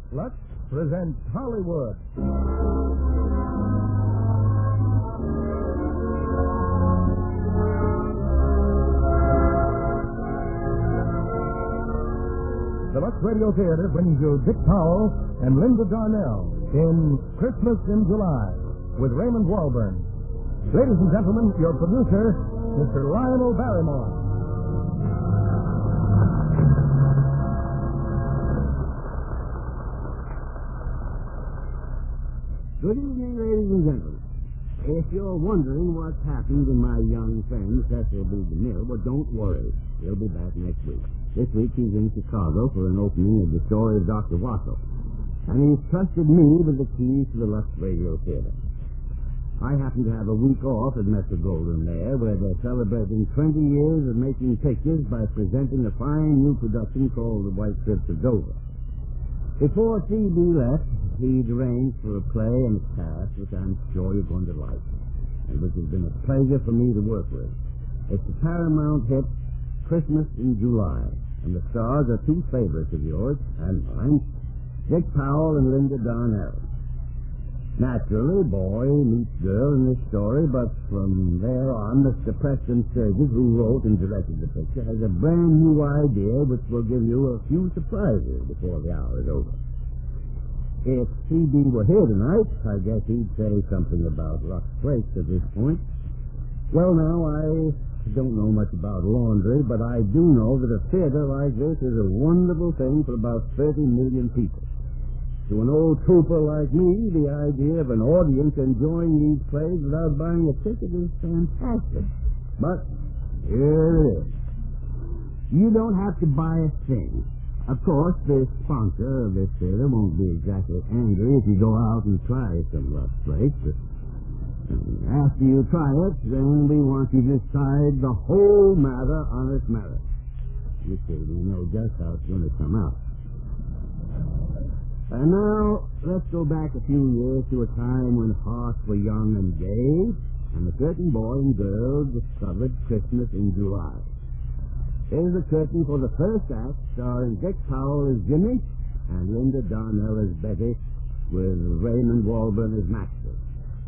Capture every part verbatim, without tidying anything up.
Lux presents Hollywood. The Lux Radio Theater brings you Dick Powell and Linda Darnell in Christmas in July with Raymond Walburn. Ladies and gentlemen, your producer, Mister Lionel Barrymore. Good evening, ladies and gentlemen. If you're wondering what's happened to my young friend, Cecil B. DeMille, well, don't worry. He'll be back next week. This week he's in Chicago for an opening of the story of Doctor Wasso. And he's trusted me with the keys to the Lux Radio Theater. I happen to have a week off at Metro Goldwyn Mayer, where they're celebrating twenty years of making pictures by presenting a fine new production called The White Cliffs of Dover. Before C B left, he'd arranged for a play and a cast which I'm sure you're going to like, and which has been a pleasure for me to work with. It's the Paramount hit Christmas in July, and the stars are two favorites of yours and mine, Dick Powell and Linda Darnell. Naturally, boy meets girl in this story, but from there on, Mister Preston Sturgis, who wrote and directed the picture, has a brand new idea which will give you a few surprises before the hour is over. If C B were here tonight, I guess he'd say something about Lux Flakes at this point. Well, now, I don't know much about laundry, but I do know that a theater like this is a wonderful thing for about thirty million people. To an old trooper like me, the idea of an audience enjoying these plays without buying a ticket is fantastic. But here it is. You don't have to buy a thing. Of course, the sponsor of this theater won't be exactly angry if you go out and try some Lux Flakes. But after you try it, then we want you to decide the whole matter on its merit. You see, we know just how it's going to come out. And now, let's go back a few years to a time when hearts were young and gay, and a certain boy and girl discovered Christmas in July. Here's the curtain for the first act, starring Dick Powell as Jimmy and Linda Darnell as Betty, with Raymond Walburn as Maxwell.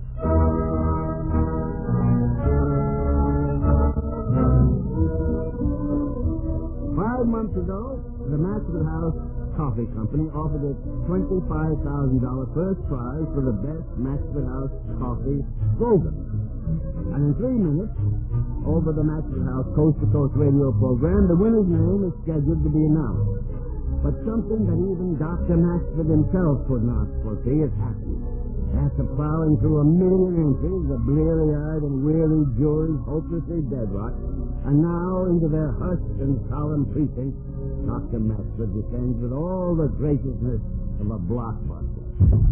Five months ago, the Maxwell House Coffee Company offered its twenty-five thousand dollars first prize for the best Maxwell House coffee slogan. And in three minutes, over the Maxwell House coast-to-coast radio program, the winner's name is scheduled to be announced. But something that even Doctor Maxwell himself could not foresee has happened. After plowing through a million entries, the bleary-eyed and weary juries hopelessly deadlocked, and now into their hushed and solemn precincts, Doctor Maxwell descends with all the graciousness of a blockbuster.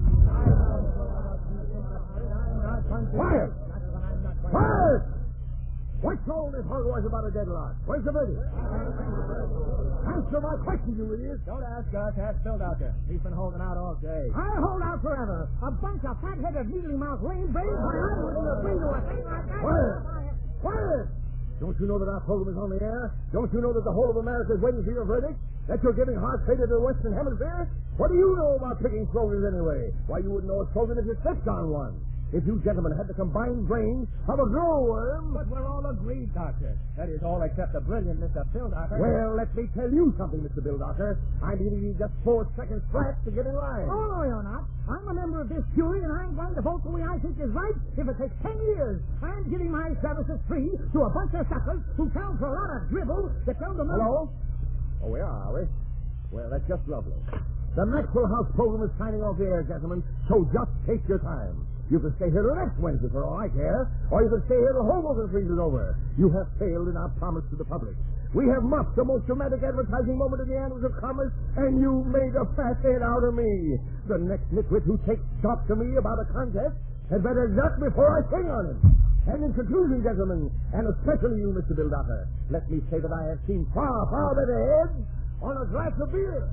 Quiet! Quiet! What's all this hogwash about a deadlock? Where's the verdict? Answer my question, you idiot. Don't ask us. Ask Phil Doctor. He's been holding out all day. I'll hold out forever. A bunch of fat-headed, mealy-mouthed lame babes when I'm looking into a thing like that. Quiet! Quiet! Don't you know that our program is on the air? Don't you know that the whole of America is waiting for your verdict? That you're giving heart failure to the Western Hemisphere? What do you know about picking slogans anyway? Why, you wouldn't know a slogan if you stepped on one. If you gentlemen had the combined brains of a glowworm... But we're all agreed, Doctor. That is, all except the brilliant Mister Phil Doctor. Well, let me tell you something, Mister Bill Doctor. I'm giving you just four seconds flat to get in line. Oh, no, you're not. I'm a member of this jury, and I'm going to vote the way I think is right if it takes ten years. I'm giving my services free to a bunch of suckers who count for a lot of dribble that tell them... Hello? Oh, we are, are we? Well, that's just lovely. The Maxwell House program is signing off the air, gentlemen, so just take your time. You can stay here till next Wednesday for all I care, or you can stay here till Hoboken freezes over. You have failed in our promise to the public. We have muffed the most dramatic advertising moment in the annals of commerce, and you made a fat head out of me. The next nitwit who takes talk to me about a contest had better duck before I sing on him. And in conclusion, gentlemen, and especially you, Mister Bill Doctor, let me say that I have seen far, far better heads on a glass of beer.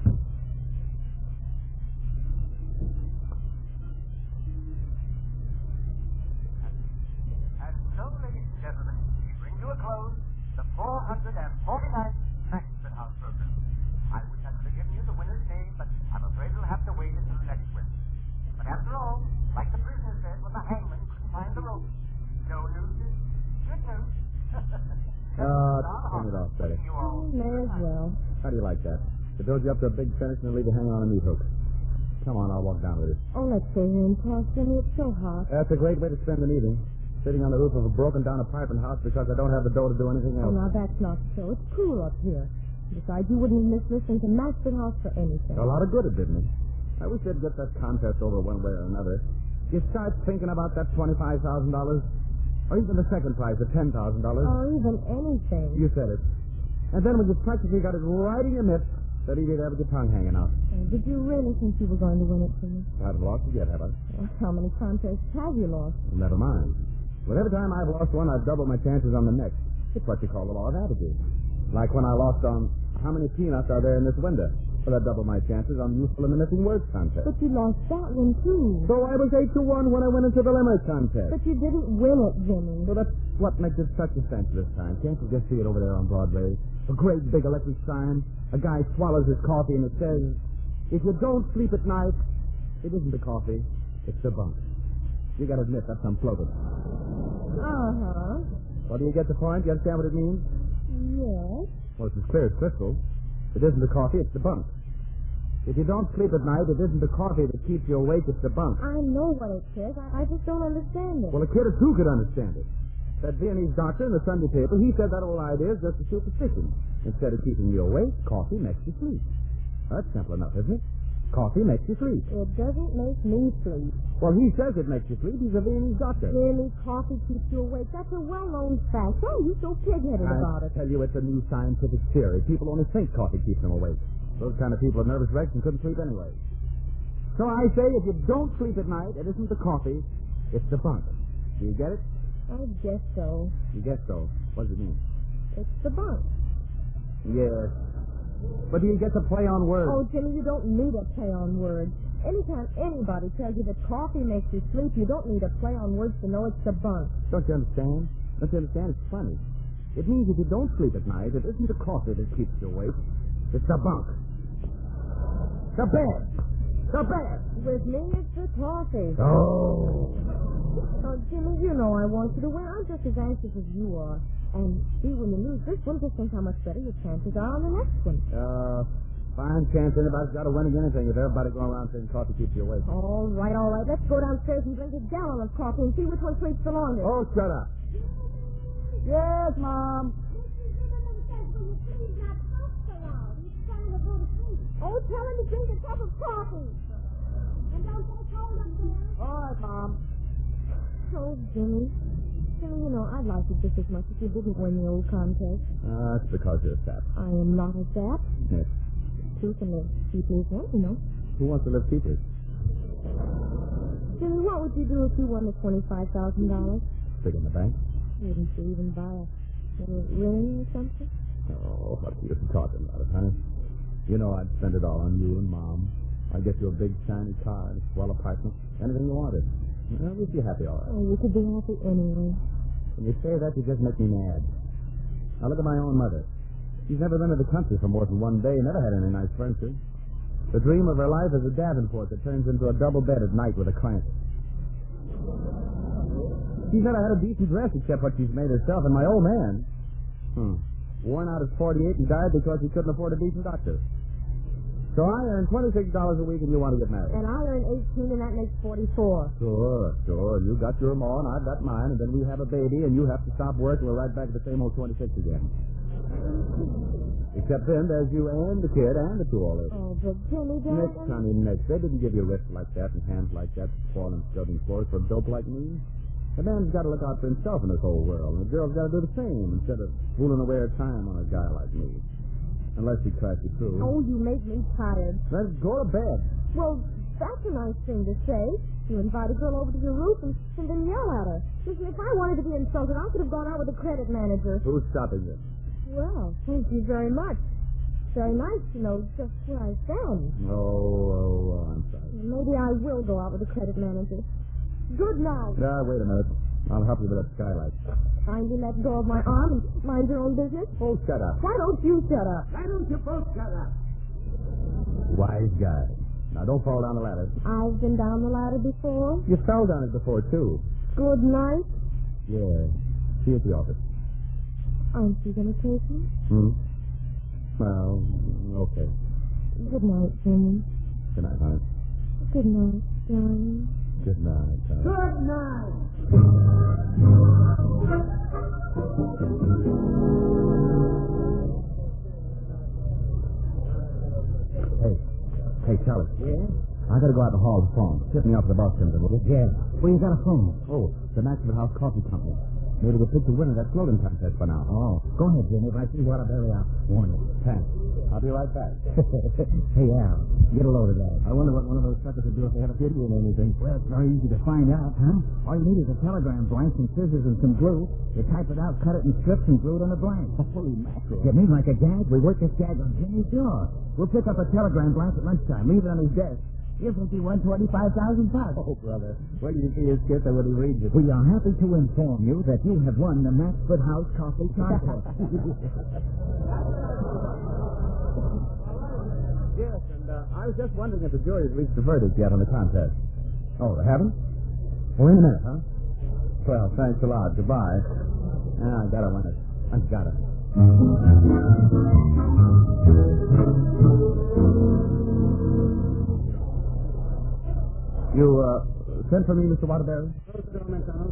Close the four hundred forty-ninth Maxwell House program. I wish I could have given you the winner's name, but I'm afraid it'll have to wait may as well. How do you like that? To build you up to a big finish and then leave you hanging on a meat hook. Come on, I'll walk down with you. Oh, let's stay here and talk, Jimmy. It's so hot. That's a great way to spend an evening. Sitting on the roof of a broken-down apartment house because I don't have the dough to do anything Oh, else. now that's not so. It's cool up here. Besides, you wouldn't miss listening to Master House for anything. A lot of good it did me. I wish they'd get that contest over one way or another. You start thinking about that twenty-five thousand dollars, or even the second prize of ten thousand dollars. Or even anything. You said it. And then when you practically got it right in your midst, that you'd have your tongue hanging out. Oh, did you really think you were going to win it for me? I haven't lost it yet, have I? Well, how many contests have you lost? Never mind. But every time I've lost one, I've doubled my chances on the next. It's what you call the law of averages. Like when I lost on how many peanuts are there in this window. Well, I doubled my chances on useful and missing words contest. But you lost that one, too. So I was eight to one when I went into the limerick contest. But you didn't win it, Jimmy. So that's what makes it such a cinch this time. Can't you just see it over there on Broadway? A great big electric sign. A guy swallows his coffee and it says, if you don't sleep at night, it isn't the coffee, it's the bunk. You gotta admit, that's unfloated. Uh-huh. Well, do you get the point? You understand what it means? Yes. Well, it's as clear as crystal. It isn't the coffee, it's the bunk. If you don't sleep at night, it isn't the coffee that keeps you awake, it's the bunk. I know what it says. I, I just don't understand it. Well, a kid or two could understand it. That Viennese doctor in the Sunday paper, he said that old idea is just a superstition. Instead of keeping you awake, coffee makes you sleep. That's simple enough, isn't it? Coffee makes you sleep. It doesn't make me sleep. Well, he says it makes you sleep. He's a Viennese doctor. Really, coffee keeps you awake. That's a well-known fact. Why are you so pig-headed about I it? tell you, it's a new scientific theory. People only think coffee keeps them awake. Those kind of people are nervous wrecks and couldn't sleep anyway. So I say, if you don't sleep at night, it isn't the coffee, it's the bunk. Do you get it? I guess so. You guess so. What does it mean? It's the bunk. Yes. But do you get to play on words? Oh, Jimmy, you don't need a play on words. Anytime anybody tells you that coffee makes you sleep, you don't need a play on words to know it's the bunk. Don't you understand? Don't you understand? It's funny. It means if you don't sleep at night, it isn't the coffee that keeps you awake. It's the bunk. The bed. The bed. With me, it's the coffee. Oh. Oh, Jimmy, you know I want you to win. I'm just as anxious as you are. And see, when you lose this one, just think how much better your chances are on the next one. Uh, fine chance anybody's got to win against anything if everybody going around saying coffee keeps you awake. All right, all right. Let's go downstairs and drink a gallon of coffee and see which one sleeps the longest. Oh, shut up. Yes, Mom. Oh, tell him to drink a cup of coffee. And don't get cold up there. All right, Mom. Oh, Jimmy. Jimmy, you know, I'd like you just as much if you didn't win the old contest. Uh, that's because you're a sap. I am not a sap. Yes. Truth and live keepers want, you know. Who wants to live keepers? Jimmy, what would you do if you won the twenty-five thousand dollars? Stick in the bank? Wouldn't you even buy a little ring or something? Oh, what are you talking about it, honey? You know I'd spend it all on you and Mom. I'd get you a big, shiny car and a swell apartment. Anything you wanted. Well, we'd be happy, all right. Oh, you could be happy anyway. When you say that, you just make me mad. Now, look at my own mother. She's never been to the country for more than one day, never had any nice furniture. The dream of her life is a Davenport that turns into a double bed at night with a crank. She's never had a decent dress except what she's made herself, and my old man, hmm, worn out at forty-eight and died because he couldn't afford a decent doctor. So I earn twenty-six dollars a week and you want to get married. And I earn eighteen and that makes forty-four. Sure, sure. You got your ma and I've got mine, and then we have a baby and you have to stop work and we're right back at the same old twenty-six again. Except then there's you and the kid and the two old ladies. Oh, but Jimmy, Next, darling. honey, next. They didn't give you wrists like that and hands like that to fall and scrubbing floors for a dope like me. The man's got to look out for himself in this whole world, and the girl's got to do the same instead of fooling away her time on a guy like me. Unless he tries you through. Oh, you make me tired. Then go to bed. Well, that's a nice thing to say. You invite a girl over to your roof and, and then yell at her. Listen, if I wanted to be insulted, I could have gone out with the credit manager. Who's stopping you? Well, thank you very much. Very nice to know just where I stand. Oh, oh, oh, I'm sorry. Maybe I will go out with the credit manager. Good night. Now, wait a minute. I'll help you with that skylight. Kindly let go of my arm and mind your own business. Oh, shut up. Why don't you shut up? Why don't you both shut up? Wise guy. Now, don't fall down the ladder. I've been down the ladder before. You fell down it before, too. Good night. Yeah. See you at the office. Aren't you going to take me? Hmm? Well, okay. Good night, Jimmy. Good night, honey. Good night, darling. Good night, honey. Good night. Hey. Hey, Charlie. Yeah? I gotta go out in the hall with the phone. Tip me off the bus, Jimmy, will you? Yeah. Well, you got a phone. Oh, the Maxford House Coffee Company. Maybe we'll pick the winner of that floating contest by now. Oh, go ahead, Jimmy. If I see Waterbury, I'll warn you. Thanks. I'll be right back. Hey, Al, get a load of that. I wonder what one of those suckers would do if they had a video or anything. Well, it's very easy to find out, huh? All you need is a telegram blank, some scissors, and some glue. You type it out, cut it in strips, and glue it on the blank. Holy mackerel. Get me like a gag? We work this gag on Jimmy's jaw. We'll pick up a telegram blank at lunchtime, leave it on his desk. You think he won twenty-five thousand bucks? Oh, brother. Where do you see his kiss when he reads it? We are happy to inform you that you have won the Maxford House Coffee Contest. Yes, and uh, I was just wondering if the jury has reached a verdict yet on the contest. Oh, they haven't? Well, in a minute, huh? Well, thanks a lot. Goodbye. Ah, I gotta win it. I gotta. You, uh, sent for me, Mister Waterbury? Close the door, McDonald.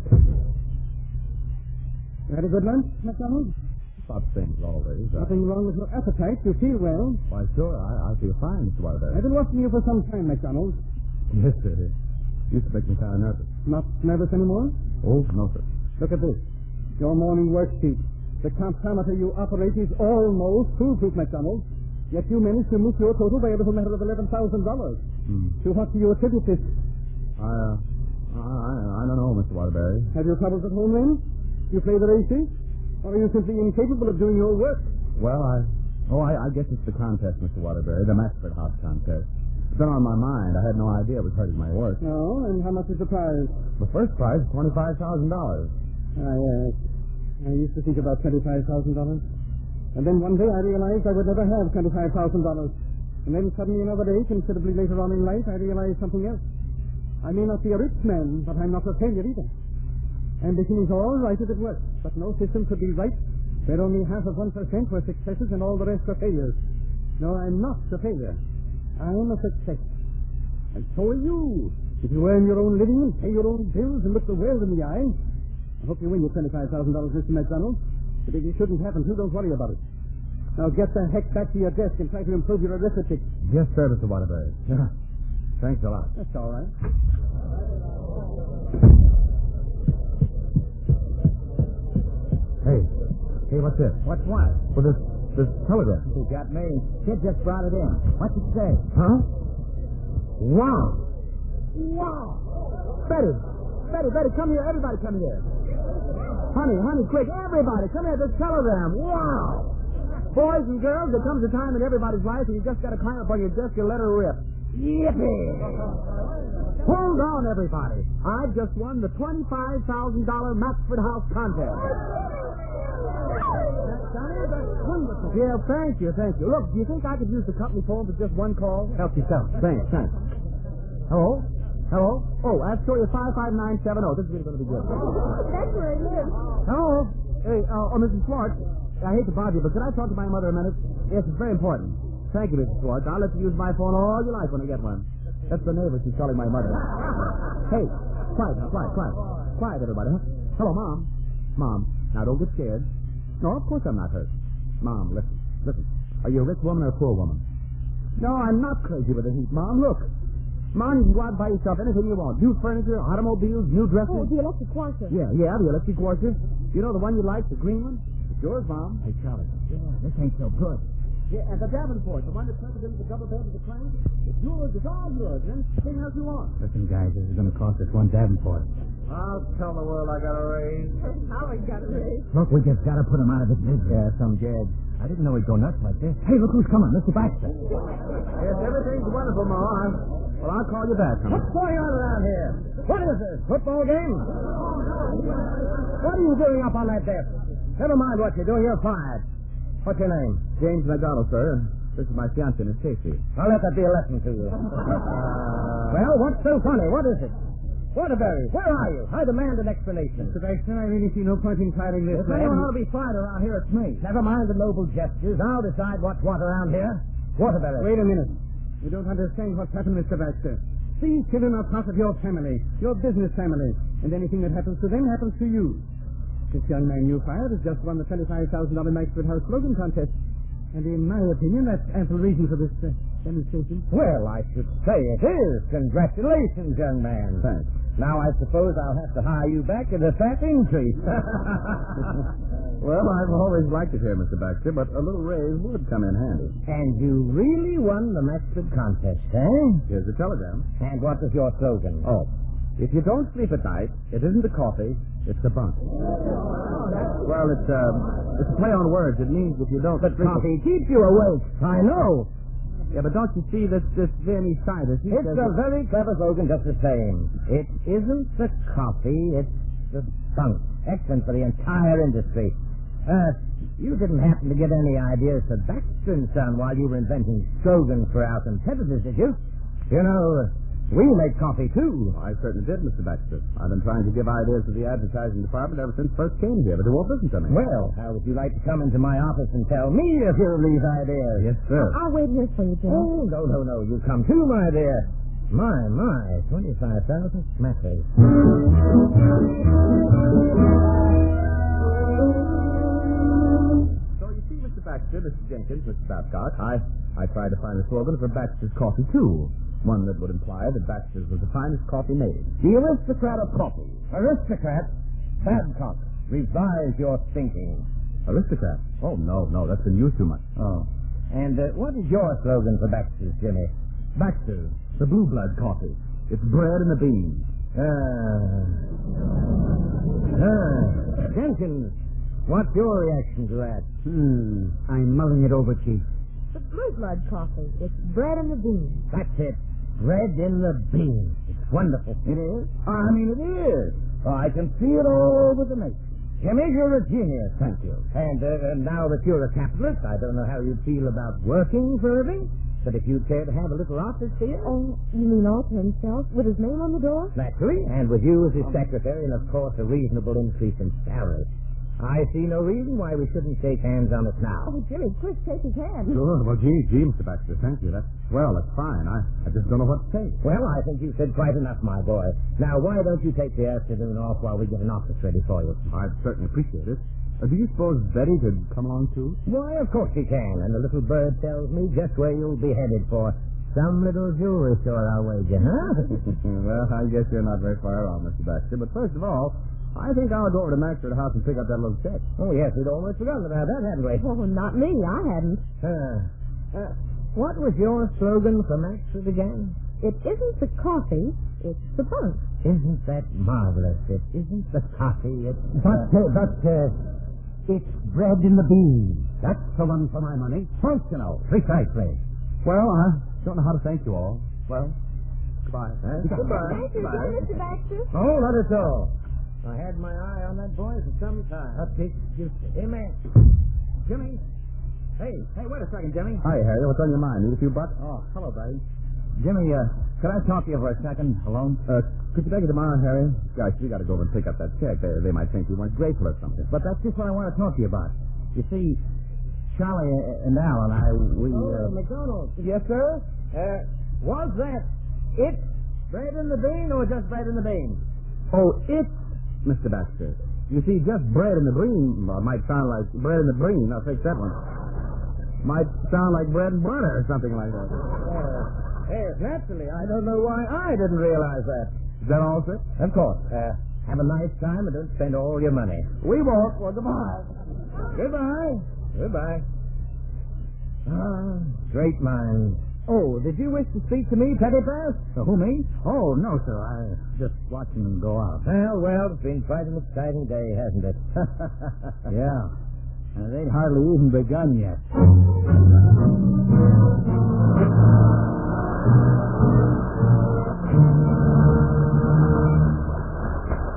You had a good lunch, McDonald? About the same as always. Uh, Nothing wrong with your appetite. You feel well. why, sure. I, I feel fine, Mister Waterbury. I've been watching you for some time, McDonald. Yes, sir. Used to make me kind of nervous. Not nervous anymore? Oh, no, sir. Look at this. Your morning worksheet. The comptometer you operate is almost foolproof, McDonald. Yet you managed to miss your total by a little matter of eleven thousand dollars. Hmm. To what do you attribute this? I, uh, I, I, I don't know, Mister Waterbury. Have you troubles at home, then? You play the races? Or are you simply incapable of doing your work? Well, I... Oh, I, I guess it's the contest, Mister Waterbury. The Maxford House contest. It's been on my mind. I had no idea it was hurting my work. No, and how much is the prize? The first prize is twenty-five thousand dollars. Ah, yes. I used to think about twenty-five thousand dollars. And then one day I realized I would never have twenty-five thousand dollars. And then suddenly another day, considerably later on in life, I realized something else. I may not be a rich man, but I'm not a failure either. Ambition is all right if it works, but no system could be right where only half of one percent were successes and all the rest were failures. No, I'm not a failure. I'm a success. And so are you. If you earn your own living and pay your own bills and look the world in the eye, I hope you win your twenty-five thousand dollars, Mister McDonald. But if it shouldn't happen, too, don't worry about it. Now get the heck back to your desk and try to improve your arithmetic. Yes, sir, Mister Waterbury. Thanks a lot. That's all right. Hey. Hey, what's this? What's what? Well, this, this telegram. You got me. Kid just brought it in. What's it say? Huh? Wow. Wow. Betty. Betty, Betty, come here. Everybody come here. Honey, honey, quick. Everybody, come here. This telegram. Wow. Boys and girls, there comes a time in everybody's life and you just got to climb up on your desk and let her rip. Yippee. Hold on, everybody. I've just won the twenty-five thousand dollars Maxford House contest. Wonderful. Yeah, thank you, thank you. Look, do you think I could use the company phone for just one call? Help yourself. Thanks, thanks. Hello? Hello? Oh, Astoria five five nine seven oh. This is really going to be good. That's where it is. Hello? Hey, uh, oh, Missus Schwartz. I hate to bother you, but could I talk to my mother a minute? Yes, it's very important. Thank you, Missus Schwartz. I'll let you use my phone all your life when I get one. That's the neighbor. She's calling my mother. Hey, quiet now, quiet, quiet. Quiet, everybody. Huh? Hello, Mom. Mom, now don't get scared. No, of course I'm not hurt. Mom, listen, listen. Are you a rich woman or a poor woman? No, I'm not crazy with the heat, Mom. Look. Mom, you can go out and buy yourself anything you want. New furniture, automobiles, new dresses. Oh, the electric washer. Yeah, yeah, the electric washer. You know the one you like, the green one? It's yours, Mom. Hey, Charlie. Yeah, this ain't so good. Yeah, and the Davenport, the one that plugs into the double bed of the crank, it's yours, it's all yours, and anything else you want. Listen, guys, this is going to cost us one Davenport. I'll tell the world I got a raise. Howard got a raise. Look, we just got to put him out of his misery. Yeah, some gag. I didn't know he'd go nuts like this. Hey, look who's coming, Mister Baxter. Yes, everything's wonderful, Ma. I'm... Well, I'll call you back, honey. What's going on around here? What is this? Football game? What are you doing up on that desk? Never mind what you're doing. You're fired. What's your name? James McDonald, sir. This is my fiancée, Miss Casey. I'll let that be a lesson to you. Uh, well, what's so funny? What is it? Waterbury, where are you? I demand an explanation. Mister Baxter, I really see no point in firing this If man. anyone ought to be fired around here, it's me. Never mind the noble gestures. I'll decide what's what around here. Waterbury. Wait a minute. You don't understand what's happened, Mister Baxter. These children are part of your family, your business family, and anything that happens to them happens to you. This young man you fired has just won the twenty-five thousand dollars Maxford House slogan contest. And in my opinion, that's ample reason for this uh, demonstration. Well, I should say it is. Congratulations, young man. Thanks. Now I suppose I'll have to hire you back at a fat increase. Well, I've always liked it here, Mister Baxter, but a little raise would come in handy. And you really won the Maxford contest, eh? Here's the telegram. And what was your slogan? Oh, if you don't sleep at night, it isn't the coffee, it's the bunk. Well, it's, uh, it's a play on words. It means if you don't But sleep... coffee keeps you awake. I know. Yeah, but don't you see this, this Vinny Sidus? He It's says a that- very clever slogan just the same. It isn't the coffee, it's the bunk. Excellent for the entire industry. Uh, you didn't happen to get any ideas for Baxter and Son while you were inventing slogans for our competitors, did you? You know, we make coffee, too. I certainly did, Mister Baxter. I've been trying to give ideas to the advertising department ever since first came here, but they won't listen to me. Well, how would you like to come into my office and tell me a few of these ideas? Yes, sir. I'll wait here for you, Jimmy. Oh, no, no, no. You come too, my dear. My, my, twenty-five thousand smackers. So you see, Mister Baxter, Mister Jenkins, Mister Babcock, I, I tried to find a slogan for Baxter's Coffee, too. One that would imply that Baxter's was the finest coffee made. The aristocrat of coffee. Aristocrat, Babcock. Revise your thinking. Aristocrat? Oh, no, no, that's been used too much. Oh. And uh, what is your slogan for Baxter's, Jimmy? Baxter's, the blue blood coffee. It's bread and the beans. Ah. Ah. Jenkins, what's your reaction to that? Hmm. I'm mulling it over, Chief. The blue blood coffee. It's bread and the beans. That's it. Bread in the beans. It's wonderful. It is? I mean, it is. Oh, I can see it all over the nation. Jimmy, you're a genius. Thank you. And uh, now that you're a capitalist, I don't know how you feel about working for a living, but if you'd care to have a little office here... Oh, you mean all to himself with his name on the door? Naturally, and with you as his secretary, and of course a reasonable increase in salary. I see no reason why we shouldn't shake hands on it now. Oh, Jimmy, quick, take his hand. Sure. Well, gee, gee, Mister Baxter, thank you. That's, well, that's fine. I, I just don't know what to say. Well, I think you said quite enough, my boy. Now, why don't you take the afternoon off while we get an office ready for you? I'd certainly appreciate it. Uh, do you suppose Betty could come along, too? Why, of course she can. And the little bird tells me just where you'll be headed for. Some little jewelry store, I'll wager, huh? Well, I guess you're not very far off, Mister Baxter. But first of all, I think I'll go over to Maxford House and pick up that little check. Oh, yes, we'd almost forgotten about that, hadn't we? Oh, not me. I hadn't. Uh, uh, what was your slogan for Maxford again? It isn't the coffee. It's the bunk. Isn't that marvelous? It isn't the coffee. It's... But, uh, but, uh, it's bread in the beans. That's the one for my money. Functional. Precisely. Well, I don't know how to thank you all. Well, goodbye. Uh, Goodbye. Goodbye, Mister Baxter. Oh, not at all. I had my eye on that boy for some time. Update Houston. Hey, man. Jimmy. Hey, hey, wait a second, Jimmy. Hi, Harry. What's on your mind? Need a few bucks? Oh, hello, buddy. Jimmy, uh, could I talk to you for a second alone? Uh, could you take it tomorrow, Harry? Gosh, we got to go over and pick up that check. They, they might think we weren't grateful or something. But that's just what I want to talk to you about. You see, Charlie and Al and I, we... Oh, uh... McDonald. Yes, sir? Uh, was that it bread in the bean or just bread in the bean? Oh, it's Mister Baxter. You see, just bread in the bean well, might sound like bread in the bean. I'll take that one. Might sound like bread and butter or something like that. Uh, yes, naturally. I don't know why I didn't realize that. Is that all, sir? Of course. Uh, have a nice time and don't spend all your money. We won't. Well, goodbye. Goodbye. Goodbye. Ah, great minds. Oh, did you wish to speak to me, Petty Pass? Uh, who, me? Oh, no, sir. I just watching them go out. Well, well, it's been quite an exciting day, hasn't it? Yeah. And they'd hardly even begun yet.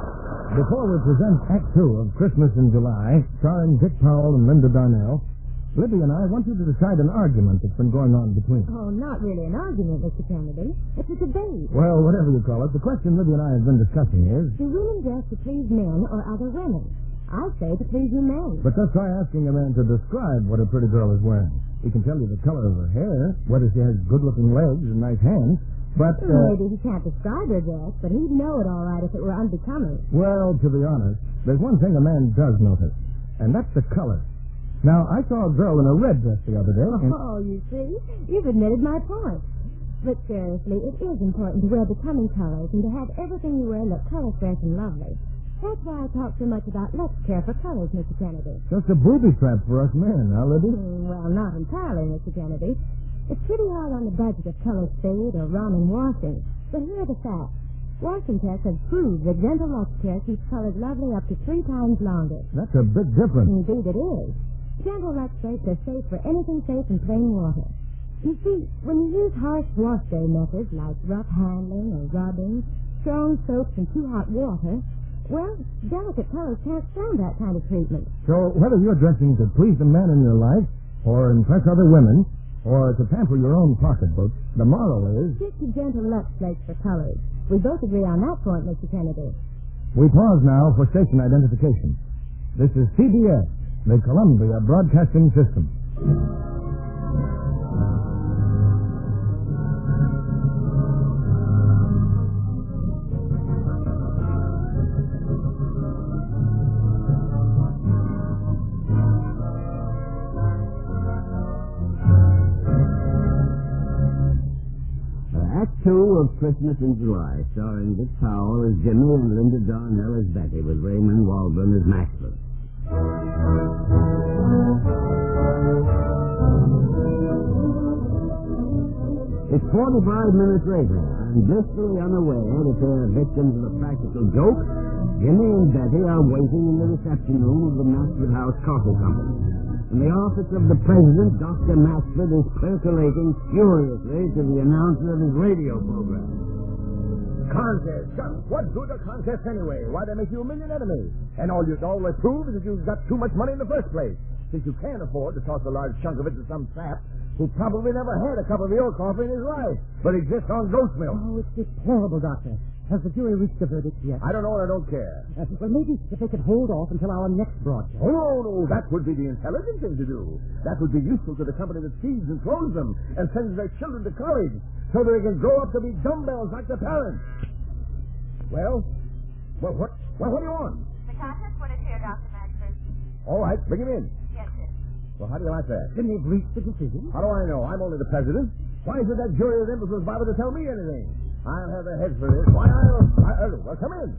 Before we present Act Two of Christmas in July, starring Dick Powell and Linda Darnell, Libby and I want you to decide an argument that's been going on between us. Oh, not really an argument, Mister Kennedy. It's a debate. Well, whatever you call it, the question Libby and I have been discussing is... Do women dress to please men or other women? I say to please you men. But just try asking a man to describe what a pretty girl is wearing. He can tell you the color of her hair, whether she has good-looking legs and nice hands, but... Uh, Maybe he can't describe her dress, but he'd know it all right if it were unbecoming. Well, to be honest, there's one thing a man does notice, and that's the color. Now, I saw a girl in a red dress the other day. And... Oh, you see? You've admitted my point. But seriously, it is important to wear becoming colors and to have everything you wear look color fresh and lovely. That's why I talk so much about let's care for colors, Mister Kennedy. Just a booby trap for us men, huh, Libby? Mm, well, not entirely, Mister Kennedy. It's pretty hard on the budget if colors fade or run in washing. But here are the facts. Washing tests have proved that Gentle Lux Care keeps colors lovely up to three times longer. That's a big difference. Indeed it is. Gentle Lux flakes are safe for anything safe in plain water. You see, when you use harsh wash day methods like rough handling or rubbing, strong soaps and too hot water, well, delicate colors can't stand that kind of treatment. So whether you're dressing to please the men in your life, or impress other women, or to pamper your own pocketbook, the moral is... Stick to Gentle Lux flakes for colors. We both agree on that point, Mister Kennedy. We pause now for station identification. This is C B S, the Columbia Broadcasting System. Act two of Christmas in July, starring Dick Powell as Jimmy and Linda Darnell as Betty, with Raymond Waldron as Maxwell. It's forty-five minutes later, and blissfully unaware that they're victims of a practical joke, Jimmy and Betty are waiting in the reception room of the Maxford House Coffee Company. And the office of the president, Doctor Maxford, is percolating furiously to the announcer of his radio program. Contest? What good a contest anyway? Why, they make you a million enemies. And all you all they prove is that you've got too much money in the first place, since you can't afford to toss a large chunk of it to some sap who probably never had a cup of your coffee in his life, but exists on goat's milk. Oh, it's deplorable, Doctor. Has the jury reached a verdict yet? I don't know and I don't care. Uh, well, maybe if they could hold off until our next broadcast. Oh, no, no, that would be the intelligent thing to do. That would be useful to the company that feeds and clothes them and sends their children to college so that they can grow up to be dumbbells like their parents. Well, well, what, well, what do you want? The contest winner is here, Doctor Maxford. All right, bring him in. Yes, sir. Well, how do you like that? Then they've reached the decision. How do I know? I'm only the president. Why should that jury of imbeciles bother to tell me anything? I'll have their heads for this. Why, I'll... I, well, come in.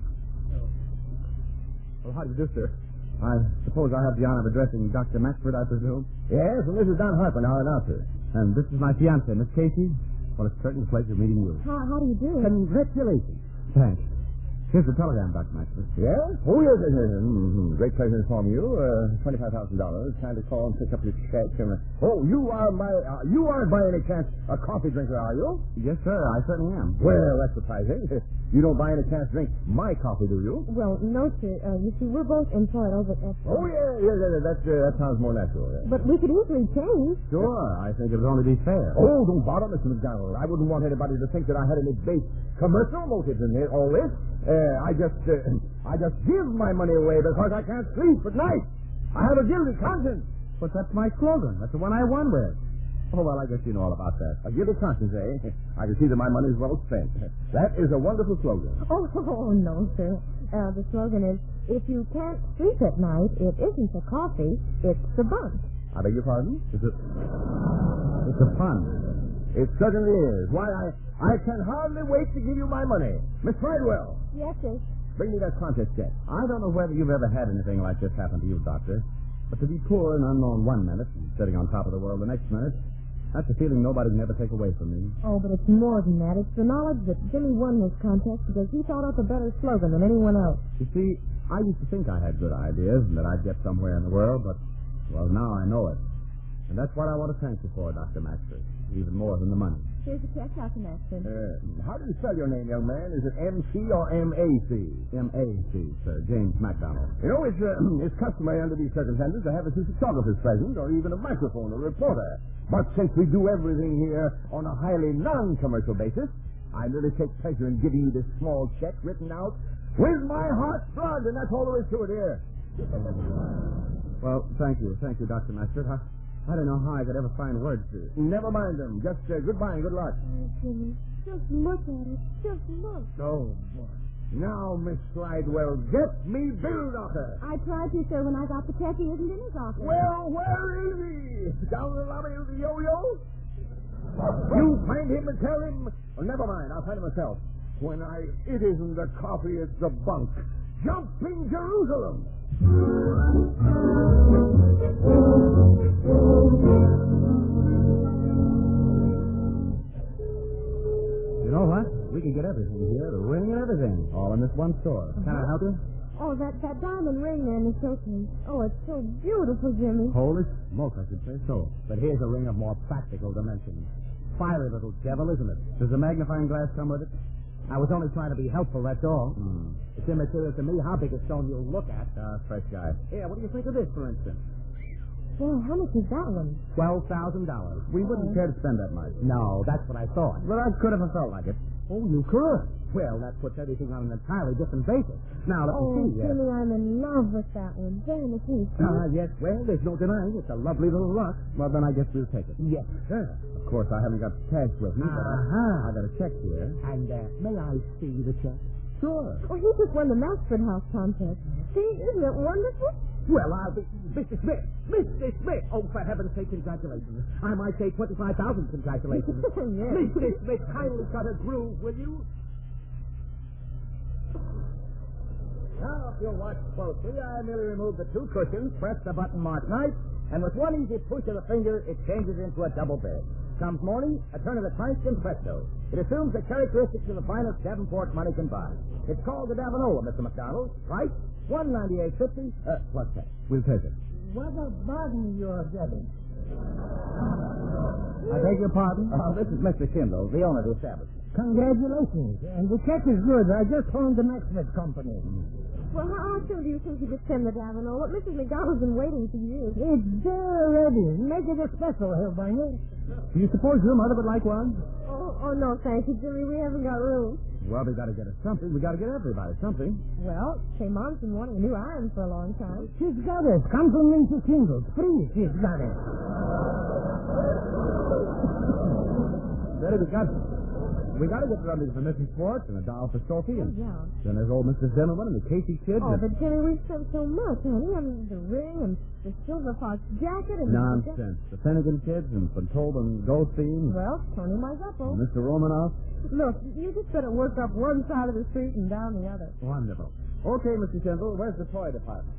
Well, how do you do, sir? I suppose I have the honor of addressing Doctor Maxford, I presume? Yes, and this is Don Harper, our announcer. And this is my fiancée, Miss Casey. Well, it's certainly a pleasure meeting you. How, how do you do? Congratulations. Thanks. Here's the telegram, Doctor Maxford. Yes? Oh, yes, yes, yes. Mm-hmm. Great pleasure to inform you. Uh, twenty-five thousand dollars. Time to call and pick up your check. And, uh, oh, you are my, uh, you aren't by any chance a coffee drinker, are you? Yes, sir. I certainly am. Well, that's surprising. You don't by any chance drink my coffee, do you? Well, no, sir. Uh, you see, we're both employed over at... Oh, yeah, yeah, yeah. That, uh, that sounds more natural. Yeah. But we could easily change. Sure. I think it would only be fair. Oh, don't bother, Mister McDonald. I wouldn't want anybody to think that I had any base commercial motives in it, all this. Uh, I just, uh, I just give my money away because I can't sleep at night. I have a guilty conscience. But that's my slogan. That's the one I won with. Oh, well, I guess you know all about that. A guilty conscience, eh? I can see that my money is well spent. That is a wonderful slogan. Oh, oh no, sir. Uh, the slogan is, if you can't sleep at night, it isn't the coffee, it's the bunk. I beg your pardon? It's a, it's a pun. It certainly is. Why, I, I can hardly wait to give you my money. Miss Bridewell. Yes, sir. Bring me that contest check. I don't know whether you've ever had anything like this happen to you, Doctor, but to be poor and unknown one minute and sitting on top of the world the next minute, that's a feeling nobody can ever take away from me. Oh, but it's more than that. It's the knowledge that Jimmy won this contest because he thought up a better slogan than anyone else. You see, I used to think I had good ideas and that I'd get somewhere in the world, but, well, now I know it. And that's what I want to thank you for, Doctor Maxford, even more than the money. Here's a check. How can I send it? Uh, how do you spell your name, young man? Is it M C or M A C? M A C, sir. James McDonald. You know, it's, uh, it's customary under these circumstances to have a few photographers present or even a microphone or reporter. But since we do everything here on a highly non-commercial basis, I really take pleasure in giving you this small check written out with my heart's blood, and that's all there is to it here. Well, thank you. Thank you, Doctor Masters. I, I don't know how I could ever find words to... Never mind them. Just uh, goodbye and good luck. Oh, Jimmy, just look at it. Just look. Oh, boy. Now, Miss Slidewell, get me Bill Doctor. I tried to, sir, when I got the check. He isn't in his office. Well, where is he? Down in the lobby of the yo-yo? You find him and tell him... Well, never mind. I'll find him myself. When I... It isn't the coffee, it's the bunk. Jumping Jerusalem. You know what? We can get everything here, the ring and everything, all in this one store. Uh-huh. Can I help you? Oh, that, that diamond ring there in the showcase. Oh, it's so beautiful, Jimmy. Holy smoke, I should say so. But here's a ring of more practical dimensions. Fiery little devil, isn't it? Does the magnifying glass come with it? I was only trying to be helpful, that's all. Mm. It's immaterial to me how big a stone you'll look at. Uh, fresh guy. Here, what do you think of this, for instance? Well, how much is that one? Twelve thousand dollars. We wouldn't care to spend that much. No, that's what I thought. Well, I could have felt like it. Oh, you could? Well, that puts everything on an entirely different basis. Now, let Oh, me see. Jimmy, I'm in love with that one. Very nice. Ah, uh, yes, well, there's no denying it's a lovely little rock. Well, then I guess we'll take it. Yes, sir. Of course, I haven't got cash with me, but Uh-huh. I, I got a check here. And uh, may I see the check? Sure. Oh, he just won the Maxford House contest. See, isn't it wonderful? Well, I'll be... Mister Smith! Mister Smith! Oh, for heaven's sake, congratulations. I might say twenty-five thousand congratulations. Yes. Mister Smith, kindly cut a groove, will you? Now, if you'll watch closely, I merely remove the two cushions, press the button marked night, and with one easy push of the finger, it changes into a double bed. Comes morning, a turn of the crank, and presto. It assumes the characteristics of the finest Davenport money can buy. It's called the Davinola, Mister McDonald. Price, one ninety-eight fifty, uh, plus tax. We'll take it. What a bargain you're getting. I beg your pardon? Uh, this is Mister Schindel, the owner of the establishment. Congratulations. And the check is good. I just phoned the Maxford Company. Well, how soon do you think you could send the Davinola? Missus McDonald's been waiting for years. It's there ready. Make it a special, Hillbinder. Do you suppose your mother would like one? Oh, oh no, thank you, Jimmy. We haven't got room. Well, we got to get her something. We got to get everybody something. Well, say, Mom's been wanting a new iron for a long time. She's got it. Come from Mister Kindle. Free. She's got it. Betty, we got... We got to get something for Missus Schwartz and a doll for Sophie. And Oh, yeah. then there's old Mister Zimmerman and the Casey kids. Oh, and... but Jimmy, we've spent so much, honey. I mean, the ring and the silver fox jacket and... Nonsense. The Finnegan kids and Pontobin Goldstein. Well, Tony Marzuppo. And Mister Romanoff. Look, you just better work up one side of the street and down the other. Wonderful. Okay, Mister Schindel, where's the toy department?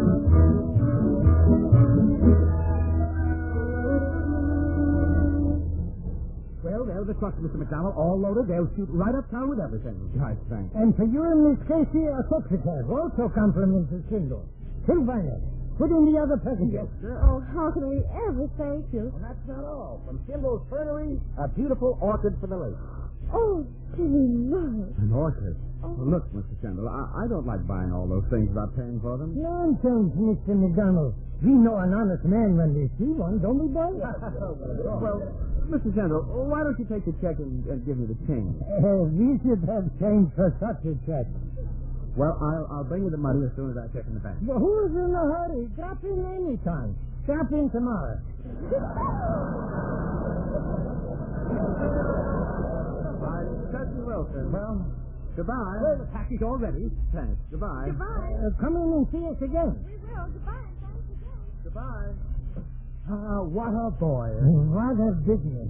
Well, there's the truck, Mister McDonald, all loaded. They'll shoot right uptown with everything. Nice, thanks. And for you and Miss Casey, a secretary also come from Missus Kindle. Sylvania, put in the other packages. sir. Oh, how can we ever thank you? And that's not all. From Kindle's Fernery, a beautiful orchid for the lady. Oh, Jimmy, no. An orchid. Oh. Well, look, Mister Schindel, I, I don't like buying all those things without paying for them. Nonsense, Mister McDonald. We know an honest man when we see one, don't we, boy? Well, Mister Schindel, why don't you take the check and, and give me the change? Uh, we should have change for such a check. Well, I'll, I'll bring you the money as soon as I check in the bank. Well, who's in a hurry? Drop in any time. Stop in tomorrow. I certainly will, sir. Well, goodbye. Well, the package all ready. Thanks. Goodbye. Goodbye. Uh, come in and see us again. We will. Goodbye. Thanks again. Goodbye. Ah, what a boy. What a business.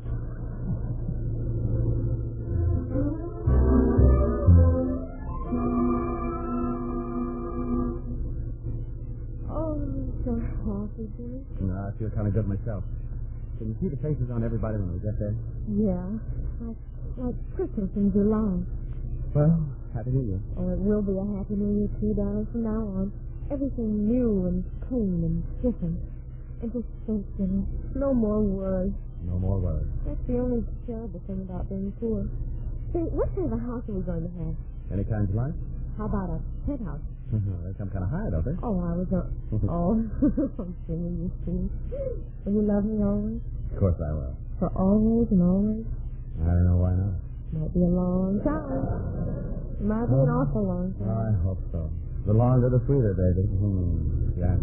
Oh, I'm so happy, Jimmy. No, I feel kind of good myself. Can you see the faces on everybody when we get there? Yeah. Like, like Christmas in July. Well, Happy New Year. Oh, it will be a happy New Year, too, darling, from now on. Everything new and clean and different. And just think, Jimmy, no more worry. No more worries. That's the only terrible thing about being poor. Say, what kind of a house are we going to have? Any kinds you like? How about a penthouse? They come kind of high, don't they? Oh, I was a... oh, I'm singing, you see. Will you love me always? Of course I will. For always and always? I don't know why not. Might be a long time. Might be an awful long time. I hope so. The longer, the sweeter, baby. Hmm. Yeah.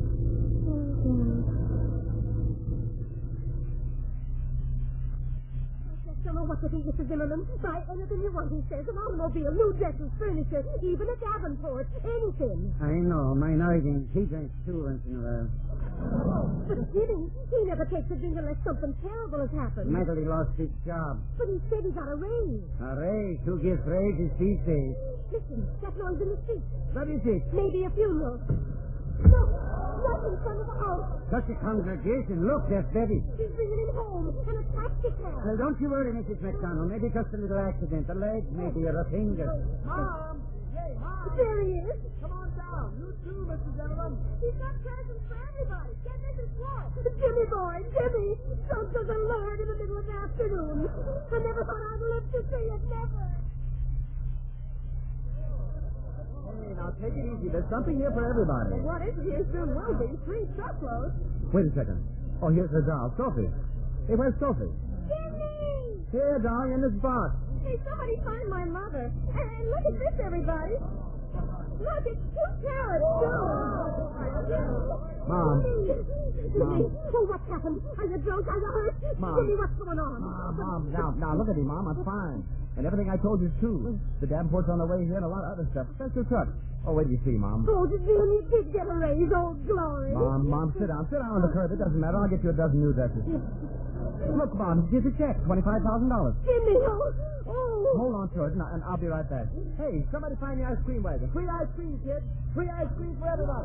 I don't know what to think, Mister Zimmerman. Buy anything you want, he says. An automobile, new dresses, furniture, even a Davenport. Anything. I know. My Norwegian, he drinks too once in a while. But Jimmy, he never takes a drink unless something terrible has happened. Michael, he lost his job. But he said he got a raise. A raise? Who gives raises these days? Listen, that noise in the street. What is it? Maybe a funeral. Look, right in front of the house. Such a congregation. Look, there's Betty. She's bringing him home in a taxi cab. Well, don't you worry, Missus McDonald. Maybe just a little accident. A leg, maybe, or a finger. Mom! Hey, Mom! There he is. Come on down. You too, Mister Gentleman. He's got presents for everybody. Get Missus Floyd. Jimmy boy, Jimmy. Don't to the Lord in the middle of the afternoon. I never thought I'd live to see it. Never. Hey, now take it easy. There's something here for everybody. What is here soon will be three truckloads. Wait a second. Oh, here's her doll, Sophie. Hey, where's Sophie? Jimmy! Here, darling, in this box. Hey, somebody find my mother. And, and look at this, everybody. Look, it's two carrots, too. Mom. Jimmy, oh, what's happened? Are you drunk? Are you hurt? Mom. Jimmy, what's going on? Mom, Mom, now, now, look at me, Mom. I'm fine. And everything I told you is true. The Davenport's on the way here and a lot of other stuff. Special truck. Oh, wait till you see, Mom. Oh, Jimmy did get a raise. Oh, glory. Mom, Mom, sit down. Sit down on the curb. It doesn't matter. I'll get you a dozen new dresses. Look, Mom, here's a check. twenty-five thousand dollars. Jimmy, oh. Oh. Hold on to it, and, I, and I'll be right back. Hey, somebody find the ice cream wagon. Free ice cream, kid. Free ice cream for everybody.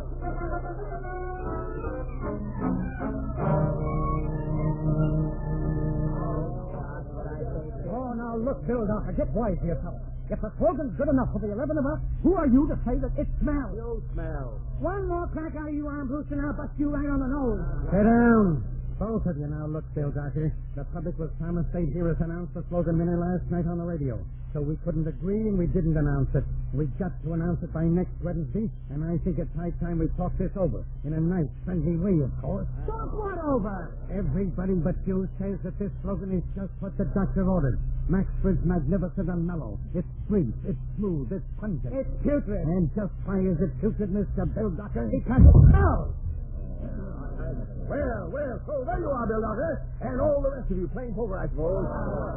Oh, now look, Bill Docker, get wise to yourself. If the slogan's good enough for the eleven of us, who are you to say that it smells? You smell. One more crack out of you, arm Bruce, and I'll bust you right on the nose. Sit down. Both of you now. Look, Bill Docker. The public was promised they'd hear us announce the slogan minute last night on the radio. So we couldn't agree, and we didn't announce it. We got to announce it by next Wednesday, and I think it's high time we talk this over. In a nice, friendly way, of course. Talk what over? Everybody but you says that this slogan is just what the doctor ordered. Maxford's magnificent and mellow. It's sweet, it's smooth, it's pungent. It's putrid. And just why is it putrid, Mister Bill Docker? Because it smells. Well, well, so there you are, Bill Docker, and all the rest of you playing poker, I suppose.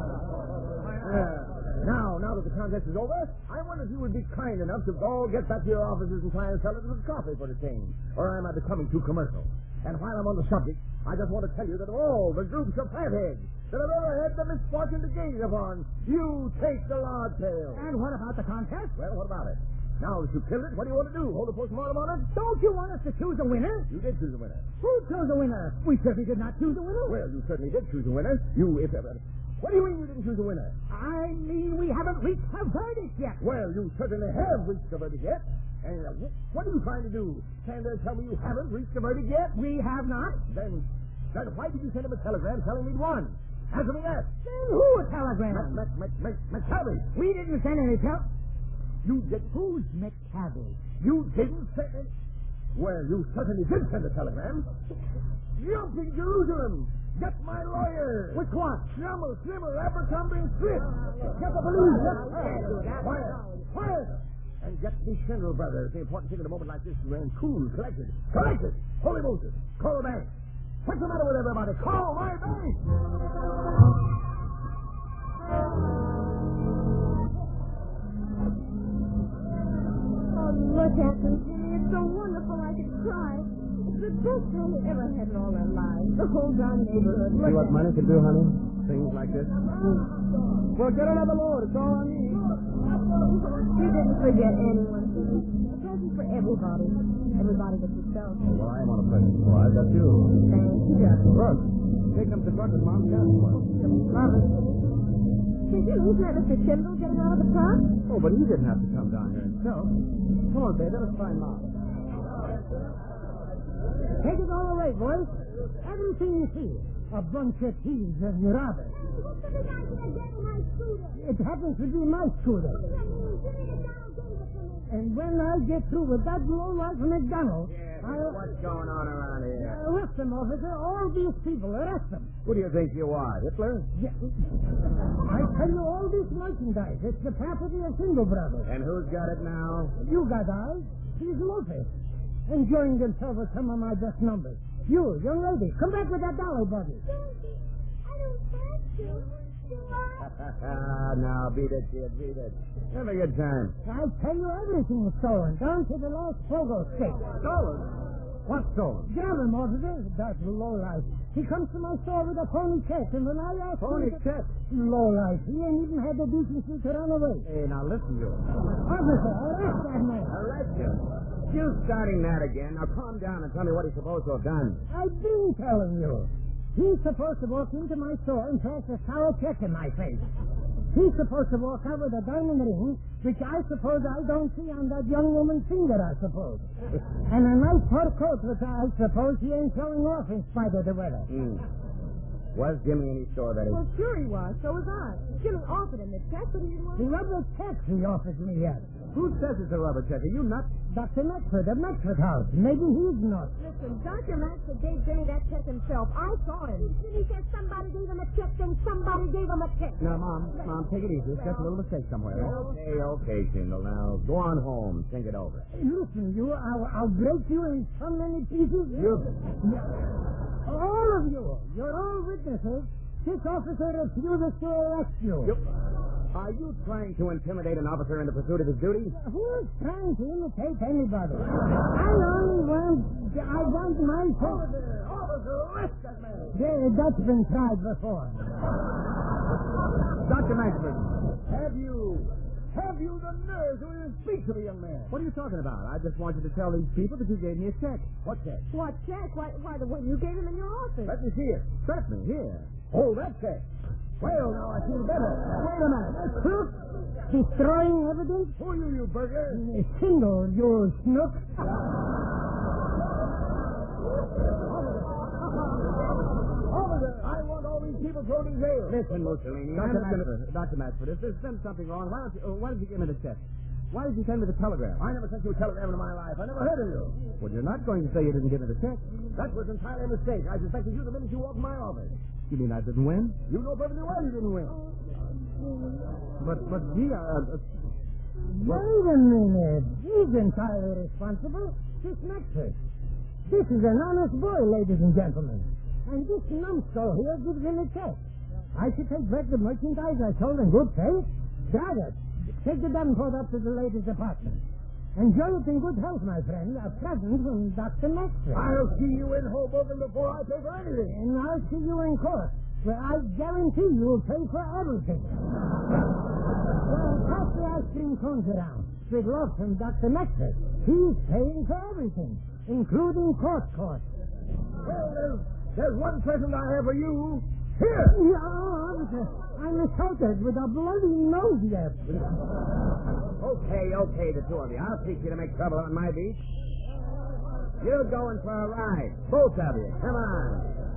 Uh, now, now that the contest is over, I wonder if you would be kind enough to all get back to your offices and try and sell it as coffee for the change, or am I becoming too commercial? And while I'm on the subject, I just want to tell you that of all the groups of fatheads that I've ever had the misfortune to gaze upon, you take the large tail. And what about the contest? Well, what about it? Now that you killed it, what do you want to do? Hold a postmortem on it? Don't you want us to choose a winner? You did choose a winner. Who chose a winner? We certainly did not choose a winner. Well, you certainly did choose a winner. You, if ever. What do you mean you didn't choose a winner? I mean, we haven't reached a verdict yet. Well, you certainly have reached a verdict yet. And uh, what are you trying to do? Stand there and tell me you haven't reached a verdict yet? We have not. Then, then why did you send him a telegram telling me he'd won? Answer me that. Then who a telegram? Mc, Mc, Mc, Mc, McCavey. We didn't send any tel... You did. Who's McCavey? You didn't send it? Well, you certainly did send a telegram. Jumping Jerusalem. Get my lawyer. Which one? Schrummel, Schlimmer, Abercrombie, and Swift. Get the police. Quiet. Quiet. And get the Schindler brothers. The important thing at a moment like this is remain cool, collected. Collected. Holy Moses. Call the bank. What's the matter with everybody? Call my bank. Oh, look at them, Jimmy. It's so wonderful I could cry. It's the best time they ever had in all their lives. The whole darn neighborhood. See what money can do, honey? Things like this. Well, get another load. It's all on me. You didn't forget anyone, Jimmy. A present for everybody. Everybody but yourself. Well, I want a present for. I've got you. Thank you, darling. Look, take them to truck and Mom's got one. Love it. Did you lose that Mister Schindler getting out of the truck? Oh, but he didn't have to come down here himself. Come on, baby, let's find Mom. Take it all away, boys. Everything you see. A bunch of thieves and robbers. What's the big idea of getting my scooter? It happens to be my scooter. Jimmy, Jimmy McDonald gave it to me. And when I get through with that lowlife McDonald, Yeah, I'll what's going on around here? arrest them, officer. All these people, arrest them. Who do you think you are, Hitler? Yeah. I tell you, all this merchandise, it's the property of Single Brothers. And who's got it now? You got eyes. He's Lopez. Enjoying himself with some of my best numbers. You, young lady, come back with that dollar, buddy. Don't I don't have to. Do I? Now, beat it, kid, beat it. Have a good time. I tell you, everything was stolen, down to the last pogo stick. Stolen? What's stolen? Grab him, officer. That lowlife. He comes to my store with a phony check, and when I ask Phony him... to- check? Lowlife. He ain't even had the decency to run away. Hey, now listen to it. Officer, arrest that man. Arrest him. You starting that again. Now calm down and tell me what he's supposed to have done. I've been telling you. He's supposed to walk into my store and press a sour check in my face. He's supposed to walk out with a diamond ring, which I suppose I don't see on that young woman's finger, I suppose. And a nice fur coat, which I suppose he ain't showing off in spite of the weather. Hmm. Was Jimmy in his store, that is? Well, sure he was. So was I. Jimmy offered him the check, but he didn't want The it. rubber check he offers me yet. Who says it's a rubber check? Are you nuts? Doctor Medford, the Medford house. Maybe he's not. Listen, Doctor Maxford gave Jimmy that check himself. I saw him. Jimmy says somebody gave him a check, then somebody gave him a check. Now, Mom, Mom, take it easy. It's just a little mistake somewhere. Okay, okay, Kendall. Now, go on home. Think it over. Listen, you, I'll, I'll break you in so many pieces. You... All of you, you're all witnesses. This officer refuses to arrest you. you... Are you trying to intimidate an officer in the pursuit of his duty? Who's trying to imitate anybody? I only want, I want my phone. Officer, arrest that man! Yeah, that's been tried before. Doctor Maxford, have you... Have you the nerve to even speak to the young man? What are you talking about? I just want you to tell these people that you gave me a check. What check? What check? Why, why, the one you gave him in your office. Let me see it. Certainly, here. Hold that check. Well, now I feel better. Wait a minute. That's crook. Destroying evidence? Who are you, you burger? Single, you snook. Officer, I want all these people thrown in jail. Listen, Mussolini. Doctor Maxford, Doctor Maxford, if there's been something wrong, why don't you, uh, why did you give me the check? Why did you send me the telegram? I never sent you a telegram in my life. I never heard of you. Well, you're not going to say you didn't give me the check. That was entirely a mistake. I suspected you the minute you walked in my office. You mean I didn't win? You know perfectly well you didn't win. But, but, gee, uh, uh, Wait a minute. He's entirely responsible. This Maxford. This is an honest boy, ladies and gentlemen. And this numbskull here gives him a check. I should take back the merchandise I sold in good faith. Got it. Take the Davenport up to the lady's apartment. Enjoy it in good health, my friend. A present from Doctor Maxford. I'll see you in Hoboken before I pay for anything. And I'll see you in court, where I guarantee you'll pay for everything. Well, pass the ice cream cones around. With love from Doctor Maxford. He's paying for everything, including court costs. Well, there's, there's one present I have for you. Here! Yeah, officer, I'm assaulted with a bloody nose yet. Okay, okay, the two of you. I'll teach you to make trouble on my beach. You're going for a ride. Both of you. Come on.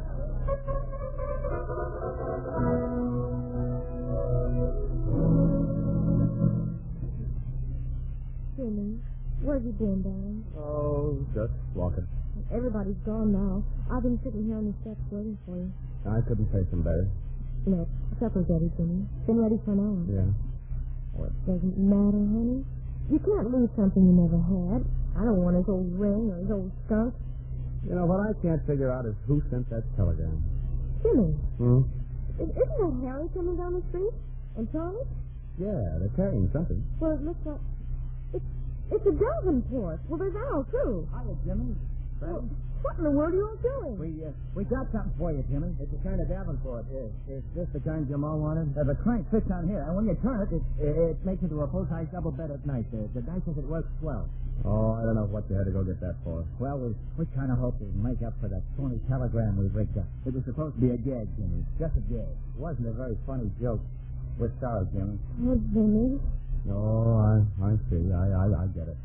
Jimmy, where've you been, darling? Oh, just walking. Everybody's gone now. I've been sitting here on the steps waiting for you. I couldn't say some better. Look, supper's ready, Jimmy. Been ready for an hour. Yeah. Doesn't matter, honey. You can't lose something you never had. I don't want his old ring or his old skunk. You know, what I can't figure out is who sent that telegram. Jimmy, Hmm? is- isn't that Harry coming down the street? And Charlie? Yeah, they're carrying something. Well, it looks like... It's, it's a Davenport. Well, there's Al, too. Hiya, Jimmy. Well, what in the world are you all doing? We, uh, we got something for you, Jimmy. It's a kind of Davenport. Is, is this the kind Jamal wanted? There's a crank fits on here, and when you turn it, it, it makes into a full-size double bed at night. The, the guy says it works swell. Oh, I don't know what you had to go get that for. Well, we, we kind of hope to make up for that phony telegram we rigged up. It was supposed to be a gag, Jimmy. Just a gag. It wasn't a very funny joke. We're sorry, Jimmy. Oh, Jimmy. Oh, I, I see. I, I, I get it.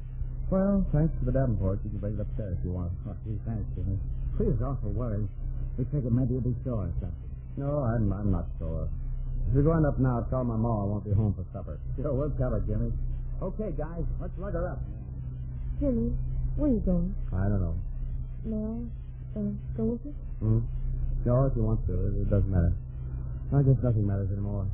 Well, thanks for the Davenport. You can bring it upstairs if you want. Oh, gee, thanks, Jimmy. We was awful worried. We figured maybe you'd be sore or something. No, I'm, I'm not sore. If you're going up now, tell my ma I won't be home for supper. Sure, we'll tell her, Jimmy. Okay, guys, let's lug her up. Jimmy, where are you going? I don't know. May I uh, go with you? Hmm? No, if you want to. It, it doesn't matter. I guess nothing matters anymore.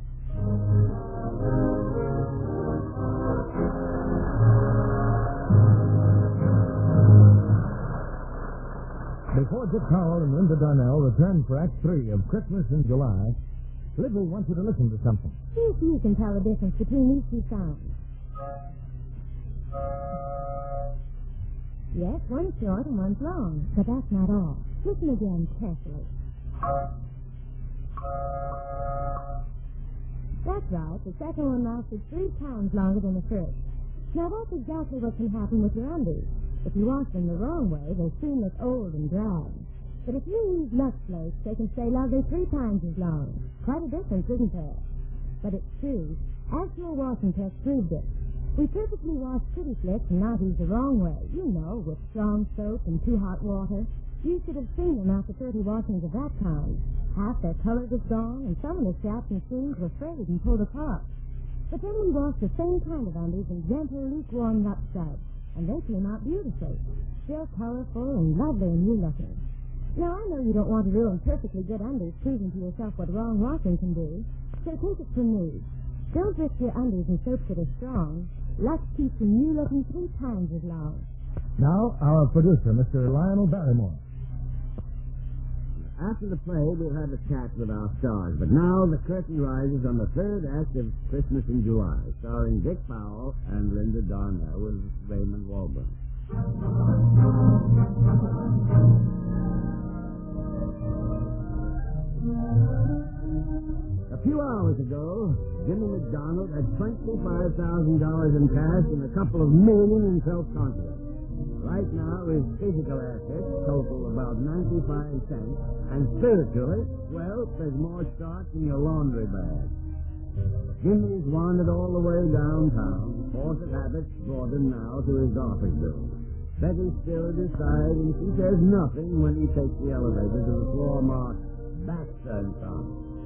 Before Dick Powell and Linda Darnell return for Act Three of Christmas in July, Libby wants you to listen to something. See if you can tell the difference between these two sounds. Yes, one's short and one's long, but that's not all. Listen again carefully. That's right. The second one lasted three times longer than the first. Now, that's exactly what can happen with your undies. If you wash them the wrong way, they soon look old and drab. But if you use Lux Flakes, they can stay lovely three times as long. Quite a difference, isn't there? But it's true. Actual washing tests proved it. We perfectly wash pretty flicks and nighties the wrong way, you know, with strong soap and too hot water. You should have seen them after thirty washings of that kind. Half their color was gone, and some of the straps and seams were frayed and pulled apart. But then we washed the same kind of undies in gentle, lukewarm Lux suds, and they came out beautifully, still colorful and lovely and new-looking. Now, I know you don't want to ruin perfectly good undies, proving to yourself what wrong washing can do, so take it from me. Don't risk your undies in soaps that are strong. Lux keeps them new-looking three times as long. Now, our producer, Mister Lionel Barrymore. After the play, we'll have a chat with our stars. But now the curtain rises on the third act of Christmas in July, starring Dick Powell and Linda Darnell with Raymond Walburn. A few hours ago, Jimmy McDonald had twenty-five thousand dollars in cash and a couple of million in self-confidence. Right now, his physical assets total about ninety-five cents, and spiritually, well, there's more starch in your laundry bag. Jimmy's wandered all the way downtown. Force of habit brought him now to his office building. Betty still at his side, and she says nothing when he takes the elevator to the floor marked Baxter and Son.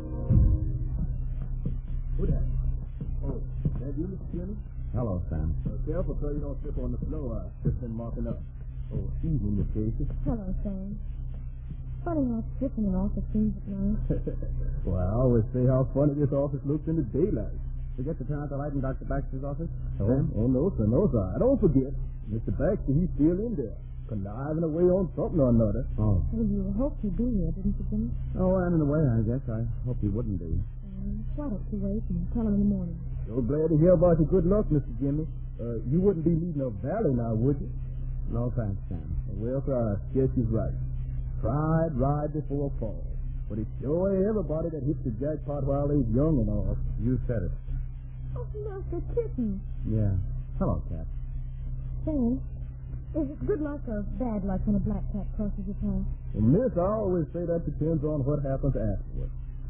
Who that? Oh, that you, Mister Jimmy? Hello, Sam. Uh, careful, so you don't slip on the floor. I've just been mopping up. Oh, evening, Miss Casey. Hello, Sam. Funny how different an office seems at night. Well, I always say how funny this office looks in the daylight. Forget to turn out the light in Doctor Baxter's office? Oh, Sam? oh no, sir, no, sir. I don't forget. Mister Baxter, he's still in there, conniving away on something or another. Oh. Well, you hoped he'd be here, didn't you, Jimmy? Oh, and in a way, I guess. I hope he wouldn't be. Um, why don't you wait and tell him in the morning? So glad to hear about your good luck, Mister Jimmy. Uh, you wouldn't be leading a valley now, would you? No thanks, Sam. Well, sir, I guess you're right. Pride ride before a fall. But it's sure everybody that hits the jackpot while they're young and all. You said it. Oh, Master Kitten. Yeah. Hello, Cat. Sam, is it good luck or bad luck when a black cat crosses your path? Well, miss, I always say that depends on what happens afterward.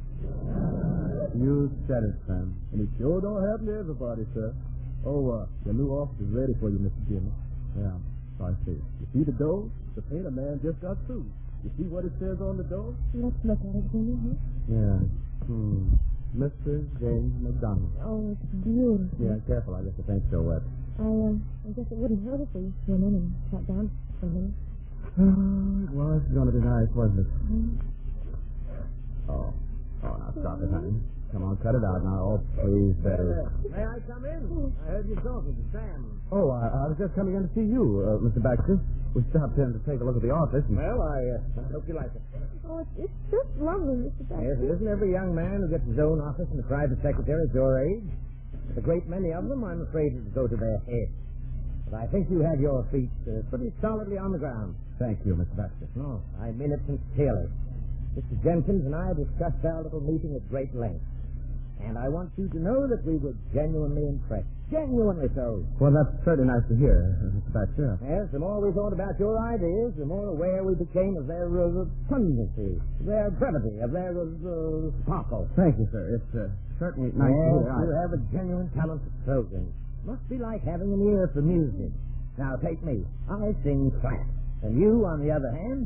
You said it, Sam. And it sure don't happen to everybody, sir. Oh, uh, the new office is ready for you, Mister Jimmy. Yeah, I see. You see the door? The painter man just got through. You see what it says on the door? Let's look at it, Jimmy. Huh? Yeah. Hmm. Mister James McDonald. Oh, it's beautiful. Yeah, careful. I guess the paint's still wet. I, uh, I guess it wouldn't hurt if we went in and sat down for a minute. Oh, it was going to be nice, wasn't it? Mm. Oh. Oh, now stop it, honey. Come on, cut it out now. Oh, please, Betty. May I come in? I heard you talking to Sam. Oh, I, I was just coming in to see you, uh, Mister Baxter. We stopped in to take a look at the office. And... Well, I uh, hope you like it. Oh, it's, it's just lovely, Mister Baxter. Yes, it isn't every young man who gets his own office and a private secretary at your age. But a great many of them, I'm afraid, will go to their head. But I think you have your feet uh, pretty solidly on the ground. Thank you, Mister Baxter. No, I mean it sincerely. Mister Jenkins and I discussed our little meeting at great length. And I want you to know that we were genuinely impressed. Genuinely so. Well, that's certainly nice to hear, Mister Baxter. Yes, the more we thought about your ideas, the more aware we became of their uh, pungency, their brevity, of their uh, sparkle. Thank you, sir. It's uh, certainly nice yes, to hear. you I... have a genuine talent for clothing. Must be like having an ear for music. Now, take me. I sing flat. And you, on the other hand,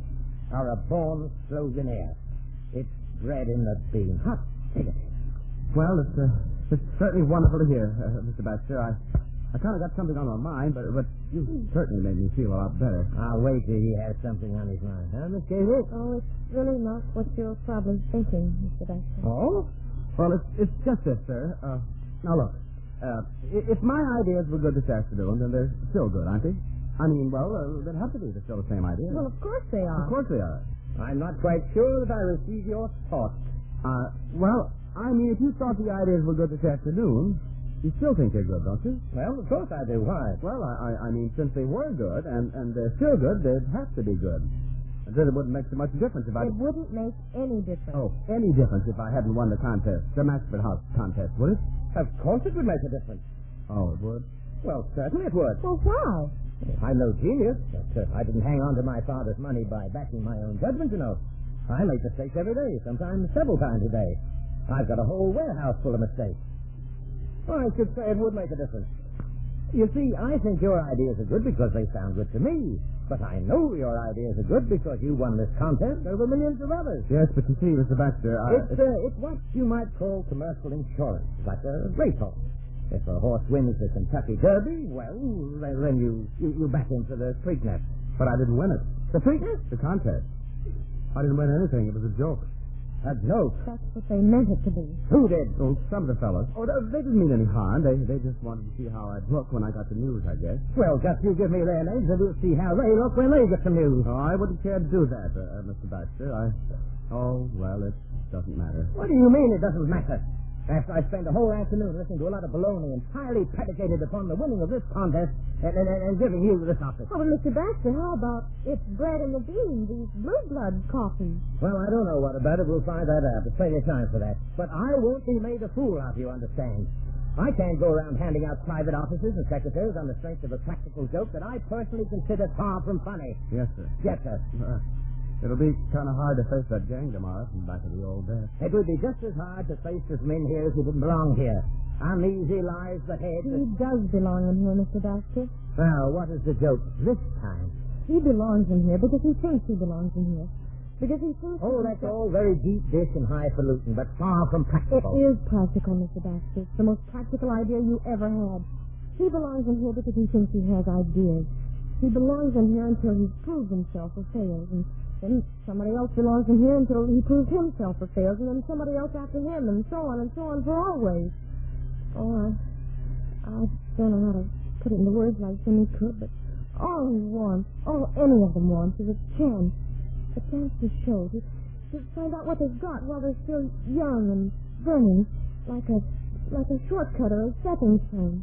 are a born sloganeer. It's bred in the bean. Hot, take it. Well, it's, uh, it's certainly wonderful to hear, uh, Mister Baxter. I, I kind of got something on my mind, but but you certainly made me feel a lot better. I'll wait till he has something on his mind. Huh, Miss Casey? Oh, it's really not what you're probably thinking, Mister Baxter. Oh? Well, it's, it's just this, sir. Uh, now, look. Uh, if my ideas were good this afternoon, then they're still good, aren't they? I mean, well, uh, they'd have to be. They're still the same idea. Well, of course they are. Of course they are. I'm not quite sure that I receive your thoughts. Uh, well, I mean, if you thought the ideas were good this afternoon, you still think they're good, don't you? Well, of course I do. Why? Well, I, I, I mean, since they were good, and, and they're still good, they'd have to be good. And then it wouldn't make so much difference if I... It wouldn't make any difference. Oh, any difference if I hadn't won the contest, the Maxford House contest, would it? Of course it would make a difference. Oh, it would? Well, certainly it would. Well, why? I'm no genius, but uh, I didn't hang on to my father's money by backing my own judgment, you know. I make mistakes every day, sometimes several times a day. I've got a whole warehouse full of mistakes. Well, I should say it would make a difference. You see, I think your ideas are good because they sound good to me. But I know your ideas are good because you won this contest over millions of others. Yes, but you see, Mister Baxter, I... It's, uh, it's what you might call commercial insurance, like a racehorse. If a horse wins the Kentucky Derby, well, then you, you, you back him for the Preakness. But I didn't win it. The Preakness? The contest. I didn't win anything. It was a joke. A joke? That's what they meant it to be. Who did? Oh, some of the fellows. Oh, they didn't mean any harm. They they just wanted to see how I'd look when I got the news, I guess. Well, just you give me their names and we'll see how they look when they get the news. Oh, I wouldn't care to do that, uh, Mister Baxter. I... Oh, well, it doesn't matter. What do you mean it doesn't matter? After I spent the whole afternoon listening to a lot of baloney entirely predicated upon the winning of this contest and, and, and giving you this office. Oh, but Mister Baxter, how about it's bread in the bean, these blue blood coffees? Well, I don't know what about it. We'll find that out. There's plenty of time for that. But I won't be made a fool of, you understand. I can't go around handing out private offices and secretaries on the strength of a practical joke that I personally consider far from funny. Yes, sir. Yes, sir. Uh, it'll be kind of hard to face that gang tomorrow from back of the old desk. It would be just as hard to face this men here who didn't belong here. Uneasy lies the head. He does belong in here, Mister Baxter. Well, what is the joke this time? He belongs in here because he thinks he belongs in here. Because he thinks... Oh, that's all very deep dish and highfalutin, but far from It practical. is practical, Mister Baxter. It's the most practical idea you ever had. He belongs in here because he thinks he has ideas. He belongs in here until he proves himself or fails, and then somebody else belongs in here until he proves himself or fails, and then somebody else after him, and so on and so on for always. Oh, I, I don't know how to put it into words like Jimmy could, but all he wants, all any of them wants, is a chance. A chance to show, to, to find out what they've got while they're still young and burning, like a like a shortcut or a stepping stone.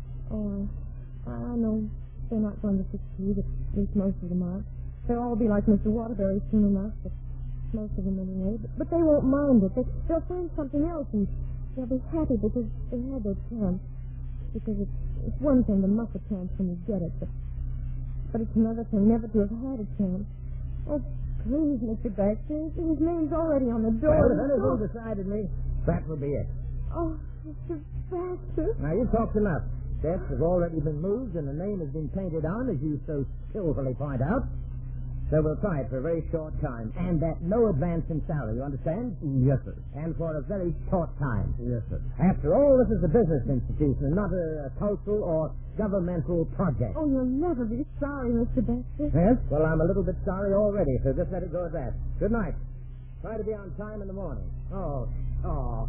Oh, I, I know they're not going to succeed, at least most of them aren't. They'll all be like Mister Waterbury soon enough, but most of them anyway. But, but they won't mind it. They, they'll find something else, and they'll be happy because they had their chance. Because it's, it's one thing to muff a chance when you get it, but, but it's another thing never to have had a chance. Oh, please, Mister Baxter, his name's already on the door. Well, if anything decided me, that will be it. Oh, Mister Baxter. Now, you've talked enough. Steps have already been moved, and the name has been painted on, as you so skillfully point out. So we'll try it for a very short time, and at no advance in salary, you understand? Yes, sir. And for a very short time. Yes, sir. After all, this is a business institution, not a, a cultural or governmental project. Oh, you'll never be sorry, Mister Baxter. Yes? Well, I'm a little bit sorry already, so just let it go at that. Good night. Try to be on time in the morning. Oh, oh.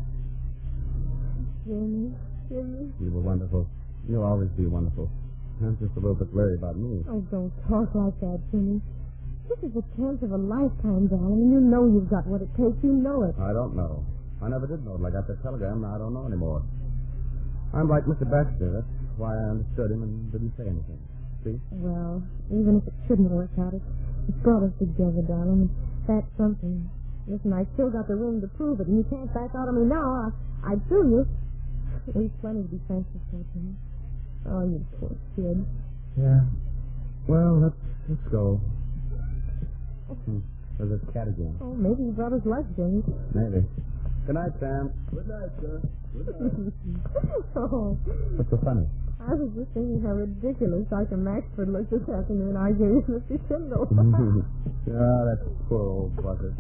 Jimmy, Jimmy. You were wonderful. You'll always be wonderful. I'm just a little bit worried about me. Oh, don't talk like that, Jimmy. This is the chance of a lifetime, darling, and you know you've got what it takes. You know it. I don't know. I never did know it. I got that telegram, and I don't know anymore. I'm like Mister Baxter. That's why I understood him and didn't say anything. See? Well, even if it shouldn't work out, it, it's brought us together, darling, and that's something. Listen, I still got the ring to prove it, and you can't back out on me now. I, I'd sue you. We've plenty to be thankful for, Jimmy. Oh, you poor kid. Yeah. Well, let's, let's go. Hmm. There's this cat again. Oh, maybe he brought his luck, Jimmy. Maybe. Good night, Sam. Good night, sir. Good night. Oh. What's so funny? I was just thinking how ridiculous Doctor Maxford looked this afternoon arguing with Mister Schindel. Ah, that poor old bucket.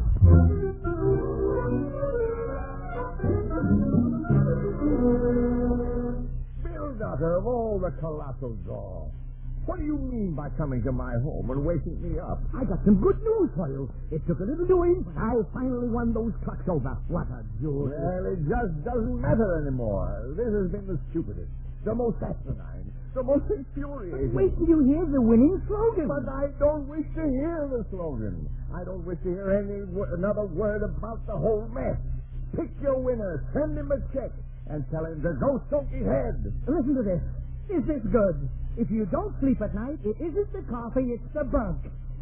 Bill Doctor, of all the colossal draw, what do you mean by coming to my home and waking me up? I got some good news for you. It took a little doing, but I finally won those trucks over. What a jewel. Well, it just doesn't matter anymore. This has been the stupidest, the most asinine, the most infuriating. Wait till you hear the winning slogan. But I don't wish to hear the slogan. I don't wish to hear any w- another word about the whole mess. Pick your winner, send him a check, and tell him to go soak his head. Listen to this. Is this good? If you don't sleep at night, it isn't the coffee, it's the bug.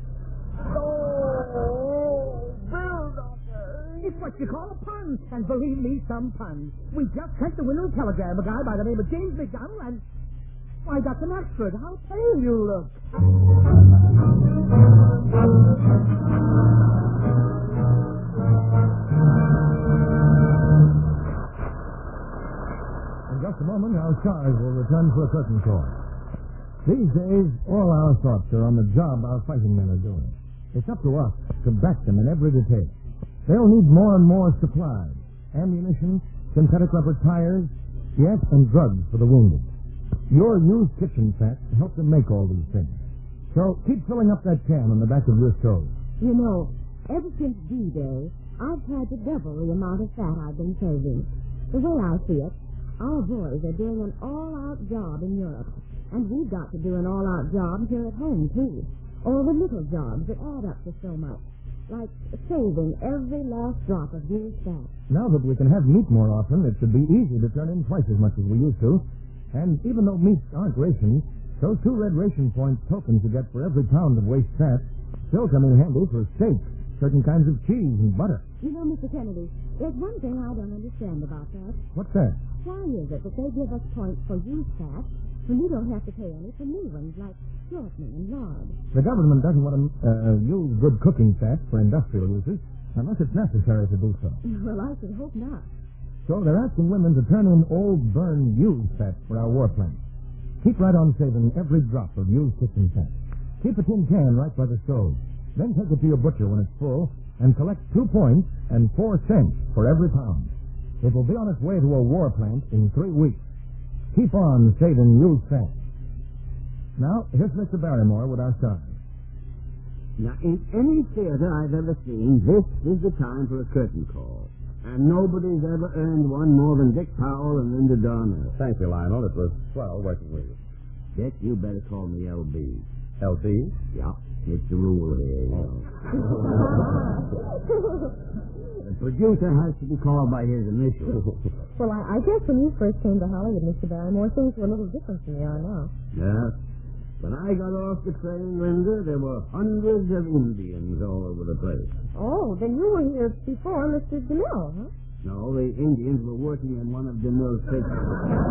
Oh, Bill Doctor. It's what you call a pun, and believe me, some puns. We just sent the winner a telegram, a guy by the name of James McDonald, and... Why, Doctor Maxford, how pale you look. In just a moment, our stars will return for a curtain call. These days, all our thoughts are on the job our fighting men are doing. It's up to us to back them in every detail. They'll need more and more supplies, ammunition, synthetic rubber tires, yes, and drugs for the wounded. Your used kitchen fat help them make all these things. So keep filling up that can on the back of your stove. You know, ever since D-Day, I've had to double the amount of fat I've been saving. The way I see it, our boys are doing an all-out job in Europe. And we've got to do an all-out job here at home, too. All the little jobs that add up to so much. Like saving every last drop of used fat. Now that we can have meat more often, it should be easy to turn in twice as much as we used to. And even though meats aren't rations, those two red ration points tokens you get for every pound of waste fat still come in handy for steak, certain kinds of cheese, and butter. You know, Mister Kennedy, there's one thing I don't understand about that. What's that? Why is it that they give us points for used fat when we don't have to pay any for new ones like shortening and lard? The government doesn't want to uh, use good cooking fat for industrial uses unless it's necessary to do so. Well, I should hope not. So they're asking women to turn in old, burned, used fat for our war plants. Keep right on saving every drop of used kitchen fat. Keep a tin can right by the stove. Then take it to your butcher when it's full and collect two points and four cents for every pound. It will be on its way to a war plant in three weeks. Keep on saving used fat. Now, here's Mister Barrymore with our stars. Now, in any theater I've ever seen, this is the time for a curtain call. And nobody's ever earned one more than Dick Powell and Linda Darnell. Thank you, Lionel. It was swell working with you. Dick, you better call me L B. L B? Yeah, it's the rule here, you know. The producer has to be called by his initials. Well, I, I guess when you first came to Hollywood, Mister Barrymore, things were a little different than they are now. Yeah. When I got off the train, Linda, there were hundreds of Indians all over the place. Oh, then you were here before Mister DeMille, huh? No, the Indians were working in one of DeMille's pictures.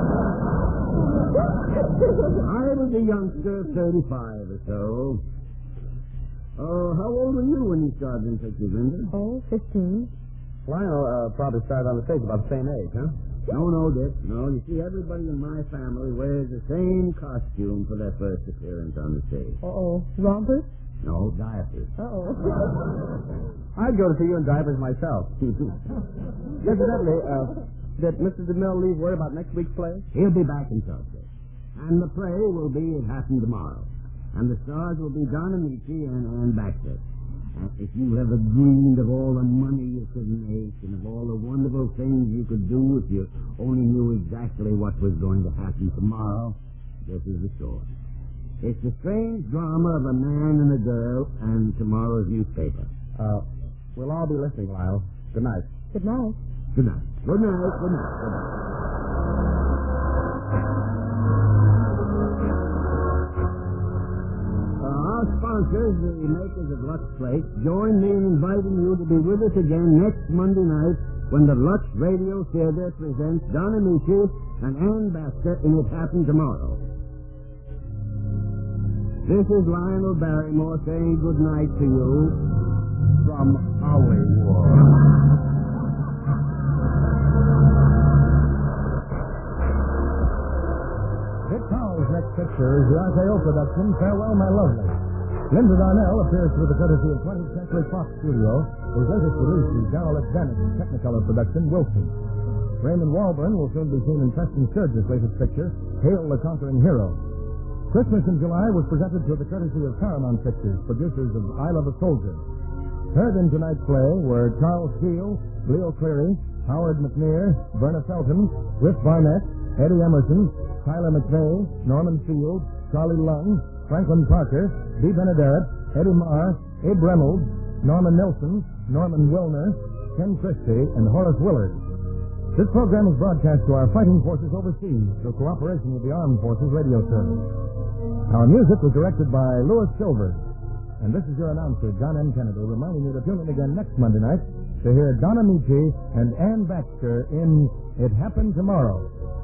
I was a youngster, thirty-five or so. Oh, how old were you when you started in pictures, Linda? Oh, fifteen. Lionel uh, probably started on the stage about the same age, huh? No, no, Dick. No, you see, everybody in my family wears the same costume for their first appearance on the stage. Uh-oh. Rompers? No, diapers. Uh-oh. I'd go to see you in diapers myself. Incidentally, uh, did Mister DeMille leave word about next week's play? He'll be back in Tulsa. And the play will be It Happened Tomorrow. And the stars will be Don Amici and Ann Baxter. And if you ever dreamed of all the money you could make and of all the wonderful things you could do if you only knew exactly what was going to happen tomorrow, this is the story. It's the strange drama of a man and a girl and tomorrow's newspaper. Uh, we'll all be listening, Lyle. Good night. Good night. Good night. Good night. Good night. Good night. Our sponsors, the makers of Lux Flakes, join me in inviting you to be with us again next Monday night when the Lux Radio Theater presents Don Amici and Ann Baxter in It Happened Tomorrow. This is Lionel Barrymore saying good night to you from Hollywood. picture is the R K O production, Farewell, My Lovely. Linda Darnell appears through the courtesy of twentieth Century Fox Studio, whose latest release is Darrell F. Dennis's Technicolor production, Wilson. Raymond Walburn will soon be seen in Preston Sturges' latest picture, Hail the Conquering Hero. Christmas in July was presented through the courtesy of Paramount Pictures, producers of I Love a Soldier. Heard in tonight's play were Charles Steele, Leo Cleary, Howard McNear, Verna Felton, Riff Barnett, Eddie Emerson, Tyler McVeigh, Norman Field, Charlie Lung, Franklin Parker, Dee Benaderet, Eddie Marr, Abe Reynolds, Norman Nelson, Norman Wilner, Ken Christie, and Horace Willard. This program is broadcast to our fighting forces overseas through cooperation with the Armed Forces Radio Service. Our music was directed by Louis Silver. And this is your announcer, John M. Kennedy, reminding you to tune in again next Monday night to hear Donna Michi and Ann Baxter in It Happened Tomorrow.